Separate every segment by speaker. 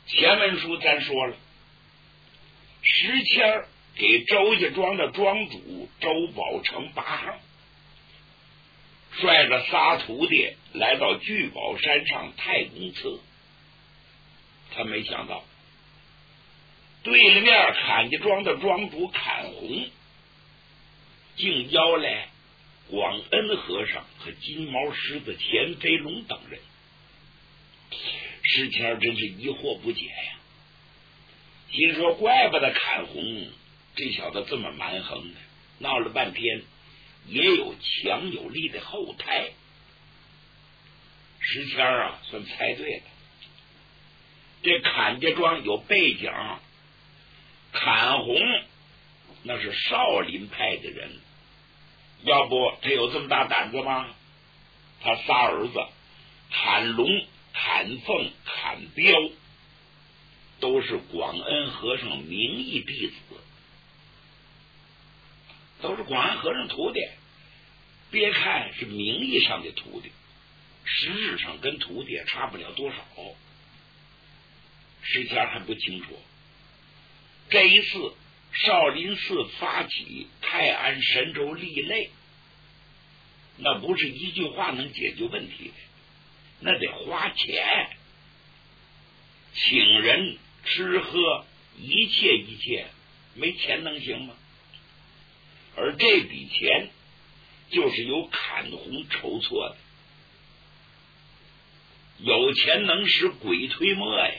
Speaker 1: 前文书咱说了，石谦给周家庄的庄主周宝成拔行，率着仨徒弟来到聚宝山上太公祠。他没想到对立面坎家庄的庄主坎洪竟邀来广恩和尚和金毛狮子钱飞龙等人。石谦真是疑惑不解呀，心说怪不得坎洪这小子这么蛮横呢，闹了半天也有强有力的后台。石谦算猜对了，这坎家庄有背景，坎洪那是少林派的人，要不他有这么大胆子吗？他仨儿子坎龙、坎凤、坎彪都是广恩和尚名义弟子，都是广恩和尚徒弟。别看是名义上的徒弟，实质上跟徒弟也差不了多少。石谦还不清楚，这一次少林寺发起泰安神州立类，那不是一句话能解决问题的，那得花钱，请人吃喝一切，没钱能行吗？而这笔钱就是由坎洪筹措的，有钱能使鬼推磨呀。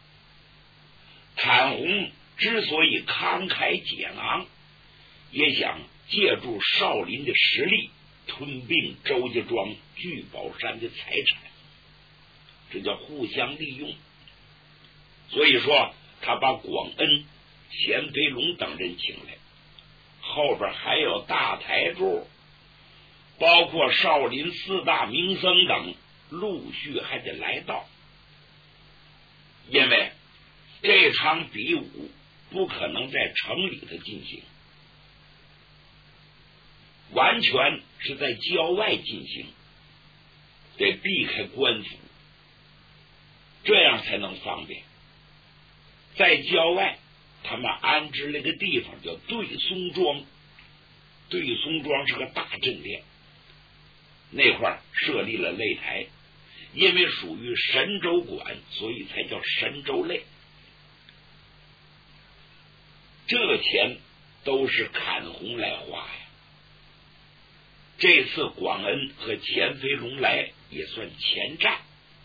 Speaker 1: 坎洪之所以慷慨解囊，也想借助少林的实力吞并周家庄、聚宝山的财产，这叫互相利用。所以说他把广恩、钱飞龙等人请来，后边还有大台柱，包括少林四大名僧等陆续还得来到。因为这场比武不可能在城里头进行，完全是在郊外进行，得避开官府，这样才能方便。在郊外他们安置了个地方叫对松庄，对松庄是个大镇店，那块设立了擂台，因为属于神州管，所以才叫神州擂。这个钱都是坎洪来花呀。这次广恩和钱飞龙来也算前站，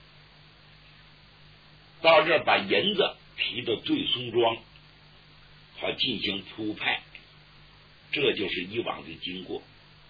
Speaker 1: 到这儿把银子提到对松庄，好进行铺派，这就是以往的经过。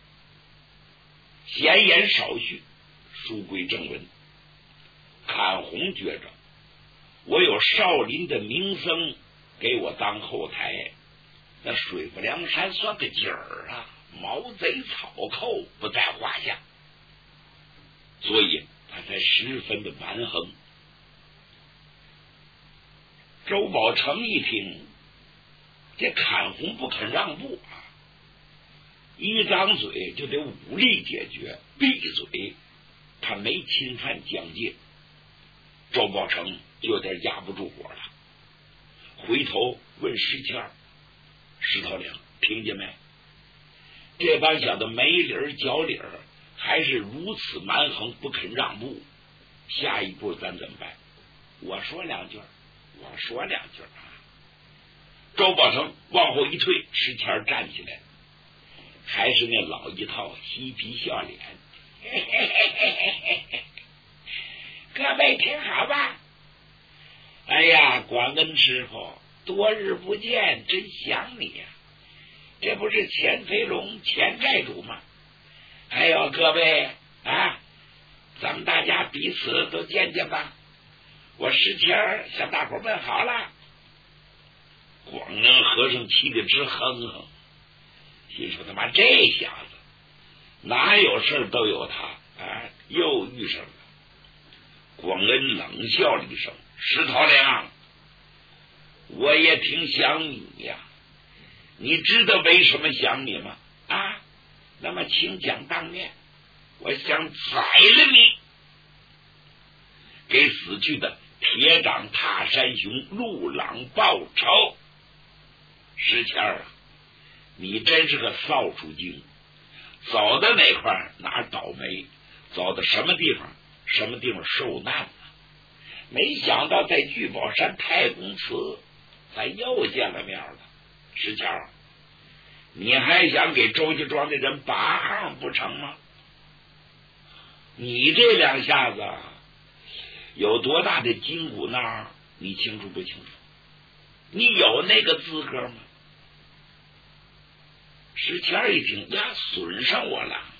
Speaker 1: 闲言少叙，书归正文。坎洪觉着我有少林的名僧给我当后台，那水泊梁山算个景儿啊，毛贼草寇不在话下，所以他才十分的蛮横。周宝成一听，这坎洪不肯让步啊，一张嘴就得武力解决，闭嘴，他没侵犯疆界。周宝成就有点压不住火了，回头问石谦：“石头岭，听见没？这帮小子没理儿脚理儿，还是如此蛮横，不肯让步，下一步咱怎么办？我说两句啊。”周宝成往后一退，石谦站起来，还是那老一套嬉皮笑脸。嘿嘿嘿嘿嘿嘿，各位听好吧。哎呀，广恩师傅，多日不见，真想你呀。这不是钱飞龙钱寨主吗？还有各位啊，咱们大家彼此都见见吧。我石谦向大伙问好了。广恩和尚气得直哼哼，心说他妈这小子哪有事都有他啊，又遇上了。广恩冷笑了一声：“石头梁，我也挺想你呀，你知道为什么想你吗？啊，那么请讲当面，我想宰了你，给死去的铁掌踏山熊，陆朗报仇。石谦啊，你真是个扫帚精，走到哪块哪倒霉，走到什么地方受难了。没想到在聚宝山太公祠咱又见了面了。石谦，你还想给周家庄的人拔号不成吗？你这两下子有多大的筋骨闹，你清楚不清楚？你有那个资格吗？石谦一听呀，损上我了。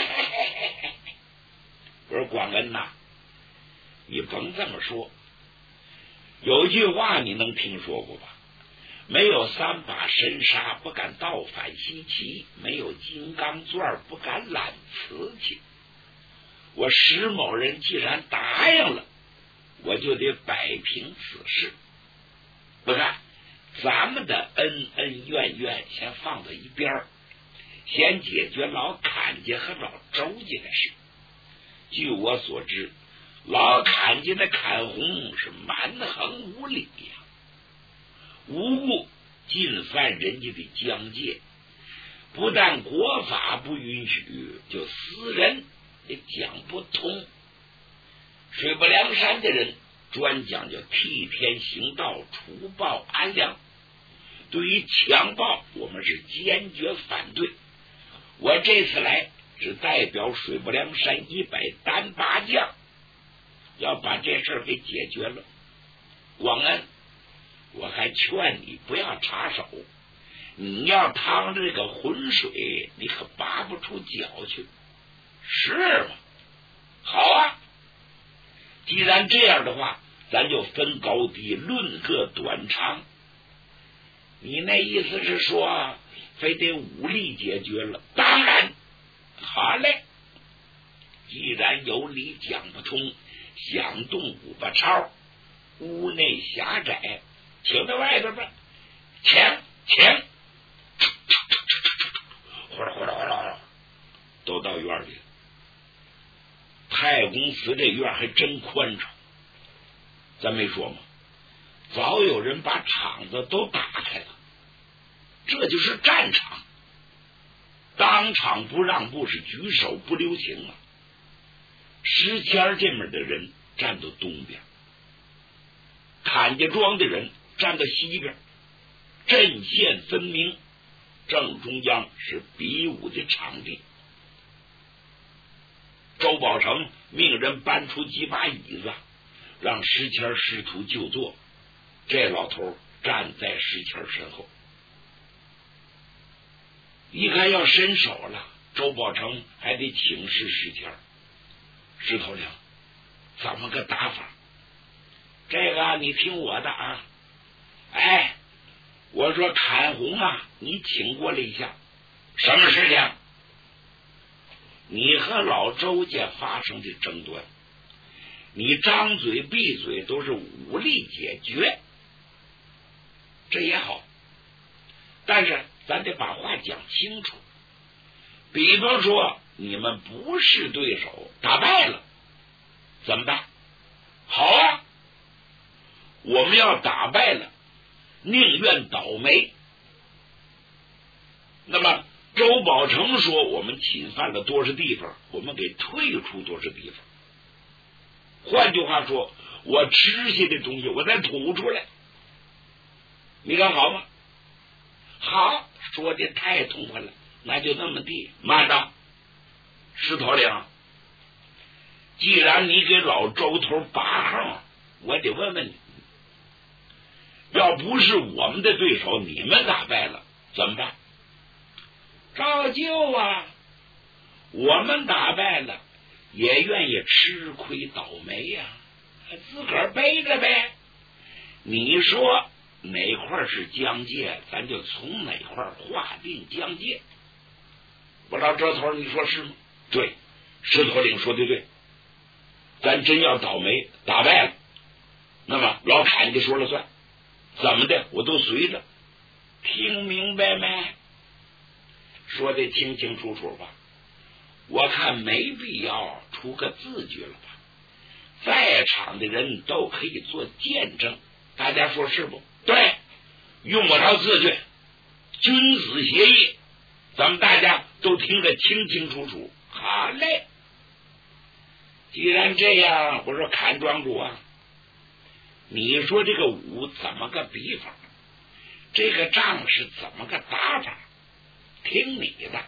Speaker 1: 我说广恩呐，你甭这么说，有句话你能听说过吧？没有3把神砂不敢倒反西岐，没有金刚钻不敢揽瓷器。我石某人既然答应了，我就得摆平此事。不看咱们的恩恩怨怨先放到一边，先解决老侃家和老周家的事。据我所知，老侃家的侃红是蛮横无理呀，无故进犯人家的疆界，不但国法不允许，就私人也讲不通。水泊梁山的人专讲究替天行道，除暴安良，对于强暴我们是坚决反对。我这次来是代表水泊梁山100单八将，要把这事给解决了。广恩，我还劝你不要插手，你要趟着这个浑水，你可拔不出脚去。是吗？好啊，既然这样的话，咱就分高低，论个短长。你那意思是说非得武力解决了？当然。好嘞，既然有理讲不通，想动五把抄，屋内狭窄，请到外边吧。请哗啦哗啦哗啦，都到院里了。太公祠这院还真宽敞，咱没说吗？早有人把场子都打开了，这就是战场。当场不让步，是举手不留情啊！石谦这面的人站到东边，侃家庄的人站到西边，阵线分明。正中央是比武的场地。周宝成命人搬出几把椅子，让石谦师徒就坐。这老头站在石谦身后，一看要伸手了，周宝成还得请示石谦。石头领，怎么个打法？这个你听我的啊！哎，我说侃红啊，你请过来一下。什么事情？你和老周家发生的争端，你张嘴闭嘴都是武力解决，这也好，但是咱得把话讲清楚。比方说你们不是对手，打败了怎么办？好啊，我们要打败了，宁愿倒霉。那么周宝成说我们侵犯了多少地方，我们给退出多少地方。换句话说，我吃下的东西我再吐出来，你看好吗？好，说的太痛快了，那就那么地。慢着，石头领，既然你给老周头拔号，我得问问你，要不是我们的对手，你们打败了怎么办？照旧啊，我们打败了也愿意吃亏倒霉呀，自个儿背着呗。你说哪块是疆界，咱就从哪块划定疆界。我老周头，你说是吗？对，石头领说的对，咱真要倒霉打败了，那么老侃家说了算，怎么的我都随着。听明白没？说的清清楚楚吧。我看没必要出个字据了吧， 在场的人都可以做见证，大家说是不对？用不着字据，君子协议，咱们大家都听得清清楚楚。好嘞，既然这样，我说砍庄主啊，你说这个武怎么个比法？这个仗是怎么个打法？听你的。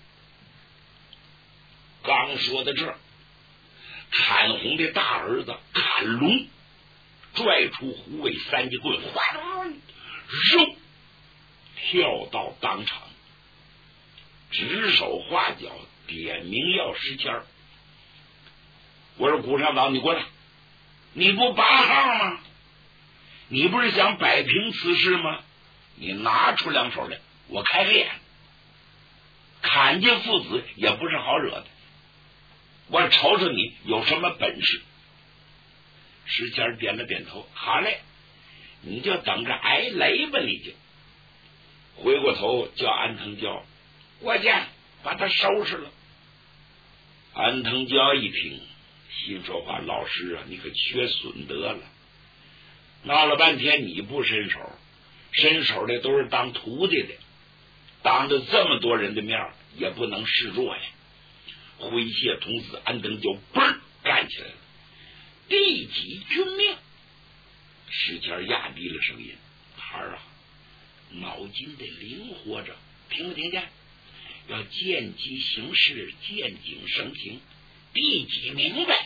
Speaker 1: 刚说到这儿，砍红的大儿子砍龙拽出虎尾三节棍，哗肉跳到当场，指手画脚，点名要石签儿。我说古上岛，你过来，你不拔号吗？你不是想摆平此事吗？你拿出两手来，我开个眼。砍家父子也不是好惹的，我瞅瞅你有什么本事。石谦点了点头，好嘞，你就等着挨雷吧。你就回过头叫安藤娇过去把他收拾了。安藤娇一听，心说话，老师啊，你可缺损德了，闹了半天你不伸手，伸手的都是当徒弟的，当着这么多人的面也不能示弱呀。挥谢童子安藤娇嘣站起来了，第几军命？石谦压低了声音，孩儿啊，脑筋得灵活着，听没听见？要见机行事，见景生情，第几明白？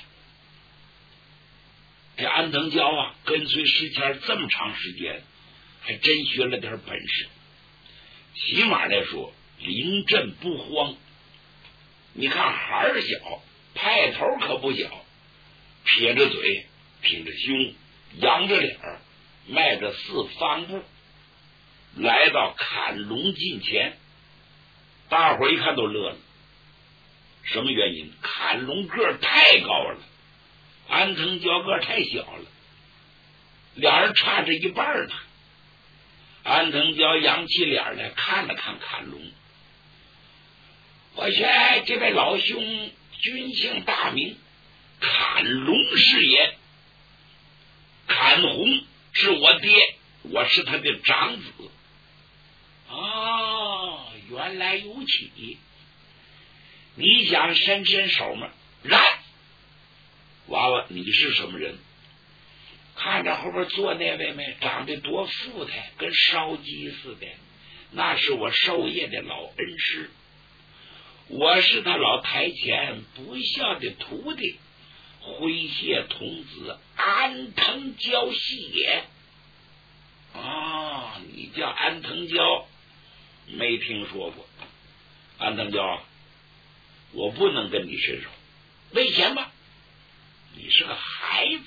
Speaker 1: 这安藤娇啊，跟随石谦这么长时间，还真学了点本事。起码来说，临阵不慌。你看孩儿小，派头可不小，撇着嘴，挺着胸，扬着脸，迈着4方步，来到砍龙近前。大伙儿一看都乐了，什么原因？砍龙个儿太高了，安藤娇个儿太小了，俩人差着一半呢。安藤娇扬起脸来看了看砍龙，我劝这位老兄君姓大名，砍龙是也，砍红是我爹，我是他的长子。哦，原来如此，你想伸手吗？然，娃娃，你是什么人？看着后边坐那位没，长得多富态，跟烧鸡似的，那是我授业的老恩师，我是他老台前不孝的徒弟，挥谢童子安藤娇系也。哦，你叫安藤娇，没听说过。安藤娇，我不能跟你伸手，为什么？你是个孩子。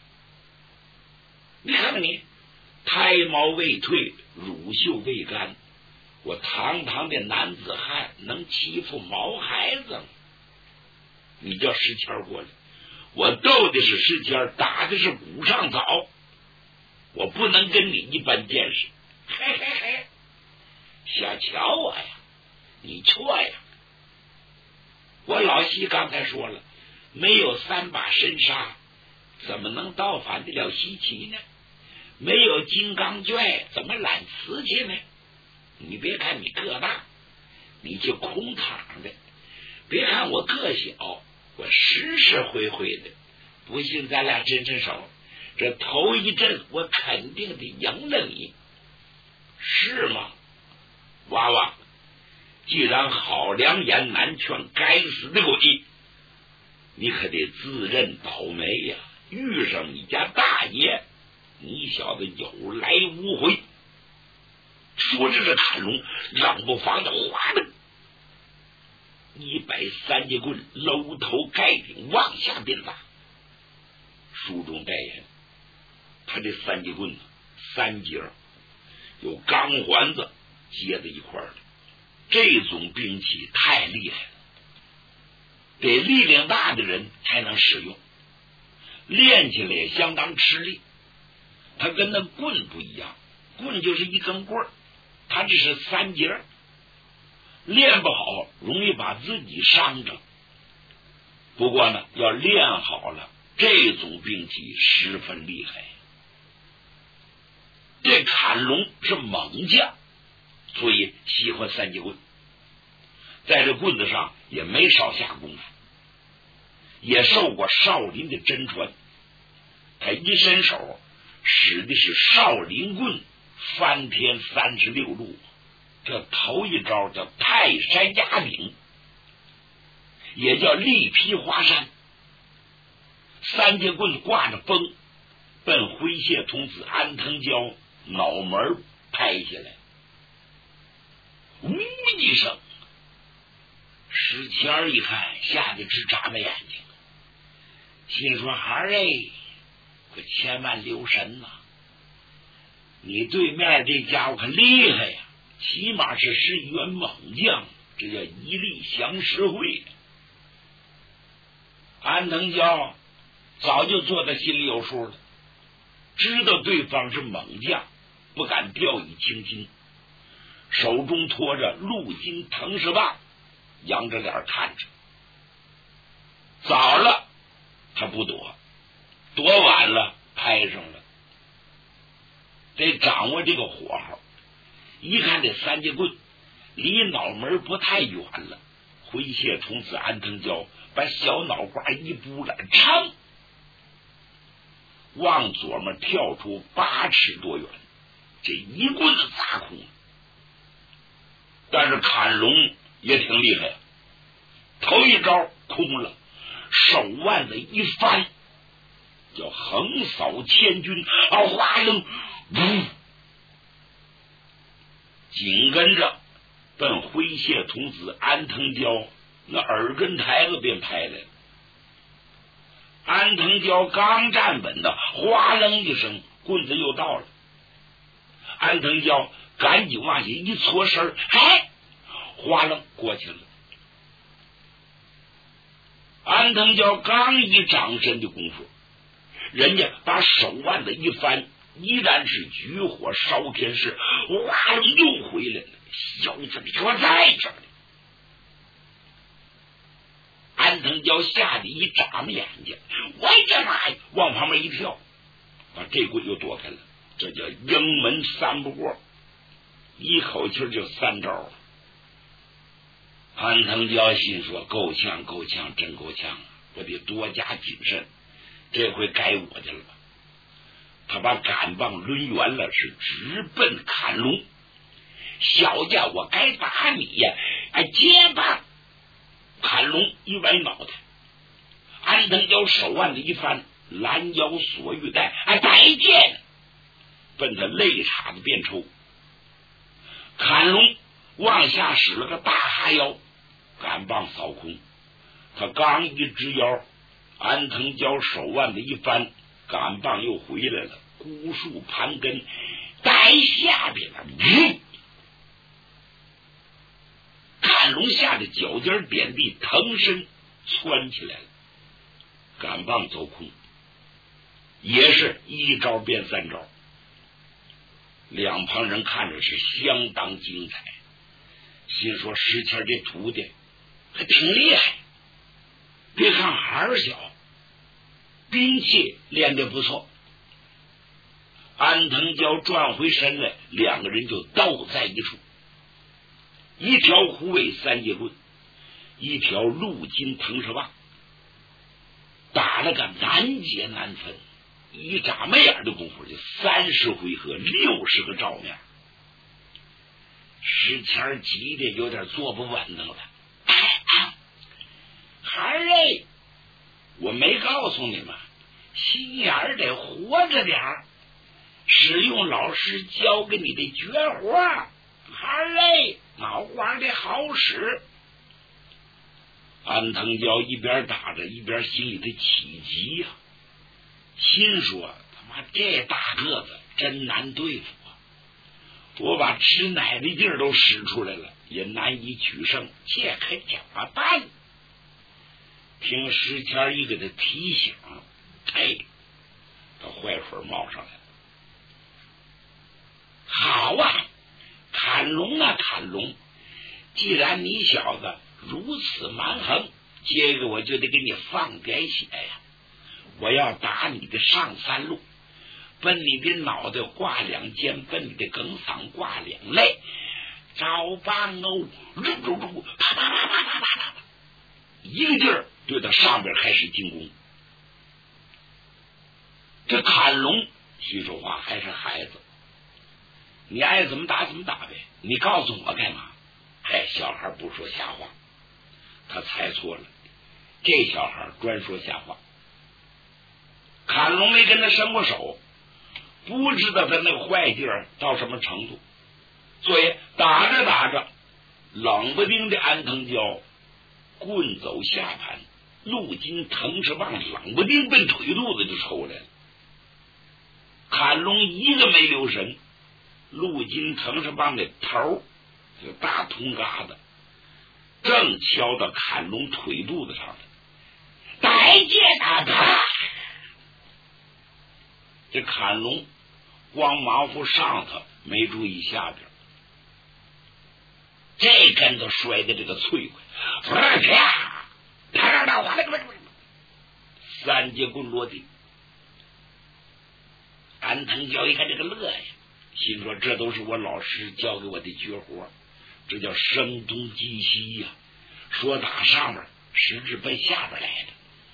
Speaker 1: 你看看你，胎毛未退，乳臭未干，我堂堂的男子汉能欺负毛孩子吗？你叫石谦过来，我斗的是石谦，打的是古上早，我不能跟你一般见识。嘿嘿嘿，小瞧我呀，你错呀！我老西刚才说了，没有3把神杀，怎么能倒反得了西岐呢？没有金刚卷，怎么揽瓷器呢？你别看你个大，你就空躺的；别看我个小，我实实惠惠的。不信咱俩伸伸手，这头一阵我肯定得赢了你，是吗？娃娃，既然好良言难劝，该死的鬼，你可得自认倒霉呀！遇上你家大爷，你小子有来无回。说着这砍龙冷不防的，哗的130节棍搂头盖顶往下鞭打。书中代言，他这3节棍3节有钢环子接在一块儿的，这种兵器太厉害了，得力量大的人才能使用，练起来也相当吃力。他跟那棍不一样，棍就是一根棍儿，他这是3节，练不好容易把自己伤着。不过呢，要练好了， 这种兵器十分厉害。这砍龙是猛将，所以喜欢三节棍，在这棍子上也没少下功夫，也受过少林的真传。他一伸手使的是少林棍翻天36路，这头一招叫泰山压顶，也叫力劈华山。三节棍挂着风，奔挥谢童子安藤蛟脑门拍下来，呜一声，石谦一看，吓得直眨巴眼睛，心说：“孩儿哎，可千万留神呐！你对面这家伙可厉害呀，起码是一员猛将，这叫一力降十会。”安藤蛟早就坐在心里有数了，知道对方是猛将，不敢掉以轻心，手中托着陆金藤蛇棒，扬着脸看着。早了他不躲，躲晚了拍上了。得掌握这个火候，一看这三节棍离脑门不太远了，挥谢童子安藤蛟把小脑瓜一拨了，噌，往左面跳出8尺多远，这一棍子砸空了。但是砍龙也挺厉害，头一招空了，手腕子一翻，叫横扫千军，哗楞，紧跟着奔挥谢童子安藤蛟那耳根台子便拍来了。安藤蛟刚站稳的，哗楞一声，棍子又到了。安藤蛟赶紧往下一搓身，哎，哗楞过去了。安藤蛟刚一掌身的功夫，人家把手腕子一翻，依然是举火烧天势，哗楞又回来了。小子，你说在这里！安藤蛟吓得一眨巴眼睛，我的妈呀，往旁边一跳，把这棍又躲开了。这叫鹰门三不过，一口气就3招了。安藤蛟心说：够呛够呛，真够呛，我得多加谨慎，这回该我的了。他把杆棒抡圆了，是直奔砍龙。小家伙该打你呀！接棒，砍龙一歪脑袋，安藤蛟手腕子一翻，拦腰锁玉带，白剑奔他肋叉子便抽。砍龙往下使了个大哈腰，杆棒扫空。他刚一直腰，安藤蛟手腕子一翻，杆棒又回来了，孤树盘根在下边了。砍龙吓得脚尖点地，腾身窜起来了，杆棒走空，也是一招变3招。两旁人看着是相当精彩，心说石谦这徒弟还挺厉害，别看孩儿小，兵器练得不错。安藤蛟转回身来，两个人就斗在一处，一条虎尾三节棍，一条陆金藤蛇棒，打了个难解难分。一眨巴眼的功夫就30回合，60个照面。石谦急的有点坐不稳当了。孩儿哎，我没告诉你们，心眼儿得活着点儿，使用老师教给你的绝活。孩儿哎，脑瓜得好使。安藤蛟一边打着，一边心里的起急呀，心说他妈这大个子真难对付啊！我把吃奶的劲儿都使出来了，也难以取胜，这可怎么办？听石谦一给他提醒，他坏水冒上来了。好啊，砍龙啊砍龙！既然你小子如此蛮横，接着我就得给你放点血呀！ 我要打你的上三路，奔你的脑袋挂两肩，奔你的梗嗓挂两肋，招棒哦，啪啪啪啪啪啪啪，一个劲儿对到上边开始进攻。这砍龙徐守华还是孩子，你爱怎么打怎么打呗，你告诉我干嘛？哎，小孩不说瞎话，他猜错了，这小孩专说瞎话。砍龙没跟他伸过手，不知道他那个坏劲儿到什么程度，所以打着打着，冷不丁的安藤蛟棍走下盘，陆金藤是棒冷不丁奔腿肚子就抽来了。砍龙一个没留神，陆金藤是棒的头就大铜疙瘩正敲到砍龙腿肚子上了，带劲啊他！这砍龙光忙乎上头，没注意下边，这跟头摔的这个脆快，啪！三节棍落地。安藤蛟一看这个乐呀，心说这都是我老师教给我的绝活，这叫声东击西呀，说打上面实质奔下边来的。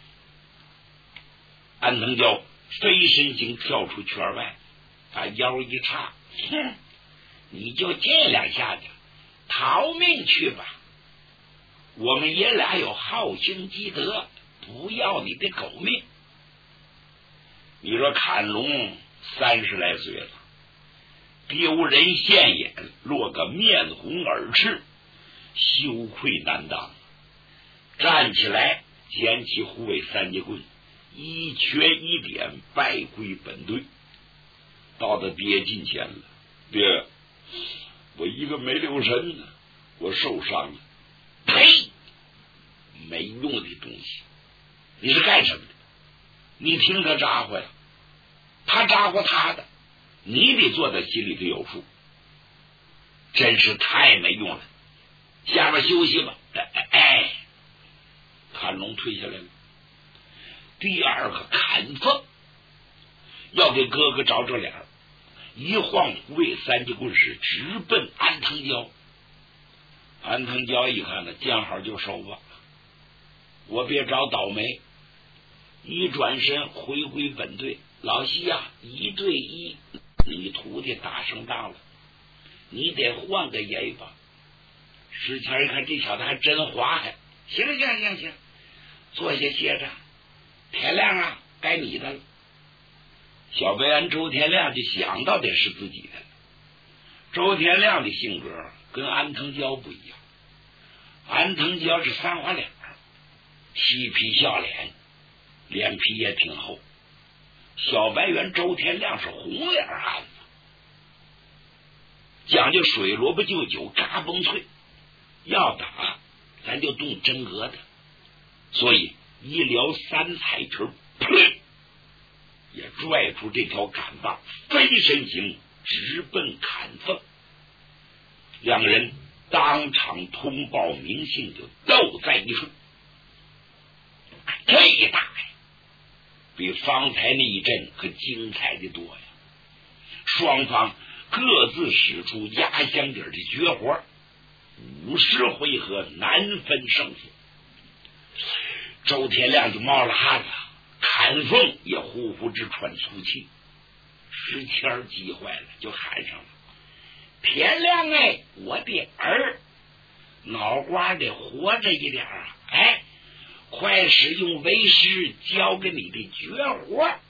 Speaker 1: 安藤蛟飞身形跳出圈外，把腰一叉，哼，你就这两下子逃命去吧，我们爷俩有好心积德，不要你的狗命。你说砍龙30来岁了，丢人现眼，落个面红耳赤，羞愧难当，站起来捡起护卫三节棍，一瘸一点败归本队。到他爹近前了，爹，我一个没留神，我受伤了。呸！没用的东西，你是干什么的？你听他咋呼呀，他咋呼他的，你得做到心里头有数。真是太没用了，下边休息吧。哎，砍龙退下来了。第二个砍凤要给哥哥找这脸，一晃护卫三节棍是直奔安藤蛟。安藤蛟一看呢，见好就收吧，我别找倒霉。一转身回归本队，老西呀，1对1，你徒弟打胜仗了，你得换个人吧。石谦一看这小子还真滑还，行，坐下歇着，天亮啊，该你的了。小白安周天亮就想到得是自己的了。周天亮的性格跟安藤蛟不一样，安藤蛟是3花脸，嬉皮笑脸，脸皮也挺厚。小白猿周天亮是红脸汉子，讲究水萝卜就酒，嘎嘣脆，要打咱就动真格的，所以一撩3彩球，噗，也拽出这条杆棒，飞身形直奔砍凤。两人当场通报名姓，就斗在一处。这打呀，比方才那一阵可精彩的多呀！双方各自使出压箱底的绝活，50回合难分胜负。周天亮就冒了汗了，砍凤也呼呼直喘粗气。石谦急坏了，就喊上了：“天亮哎，我的儿，脑瓜得活着一点啊！哎，快使用为师教给你的绝活。”